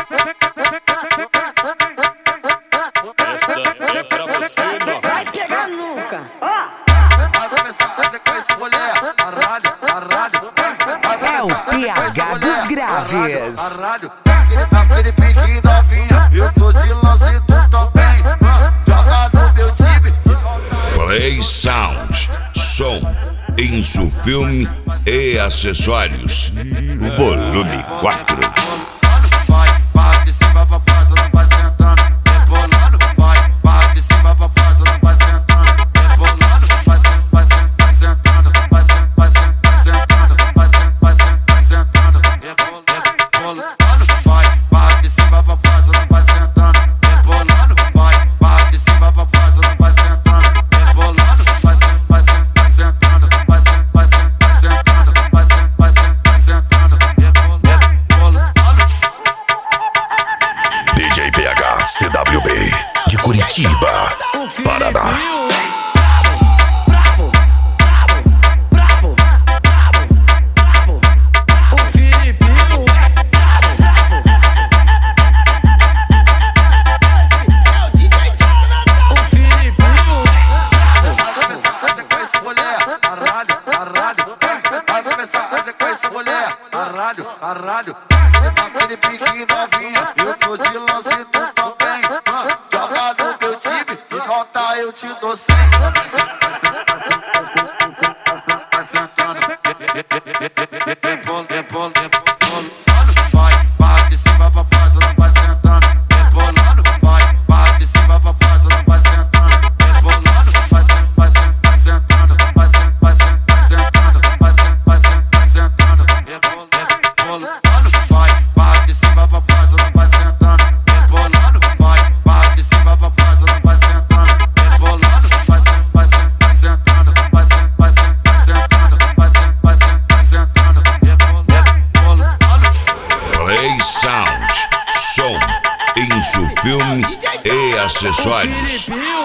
Essa é pra você, meu. Vai pegar nunca. Vai começar a sequência, mulher. Arralho, arralho. É o PH dos graves. Arralho, aquele pique novinha. Eu tô de lance, tu também. Joga no meu time. Play Sound, som, Insufilme e acessórios. Volume 4. Vai, bate em cima pra fora, não vai sentando. Rebolando, vai, bate em cima pra fora, não vai sentando. Rebolando, vai sentando, vai sentando, vai sentando, vai sentando, vai sentando. Rebolando, vai, bate em cima pra fora, não vai sentando. Rebolando, vai, bate em cima pra fora, não vai sentando. Rebolando, vai sentando, vai sentando, vai sentando, vai sentando. Rebolando. DJ PH CWB de Curitiba, Paraná. Brabo, brabo, brabo, brabo, brabo. O Filipinho é brabo, o Filipinho Vai começar a sequência, mulher. Arralho, arralho. Vai começar a sequência, mulher. Arralho, arralho. Aquele pique novinha. Eu tô de lance, tu também. Joga no meu time. Se nota, eu te dou 100. Vai, bate em cima pra fora, não vai sentando. Rebolando, vai, bate em cima pra fora, não vai sentando. Rebolando, vai sentando, vai sentando, vai sentando, vai sentando. Rebolando, vai, bate em cima pra fora, não vai sentando. Rebolando, vai, bate em cima pra fora, não vai sentando. Rebolando, vai sentando, vai sentando, vai sentando. Rebolando. Play Sound, som, Insufilme e acessórios. Filipinho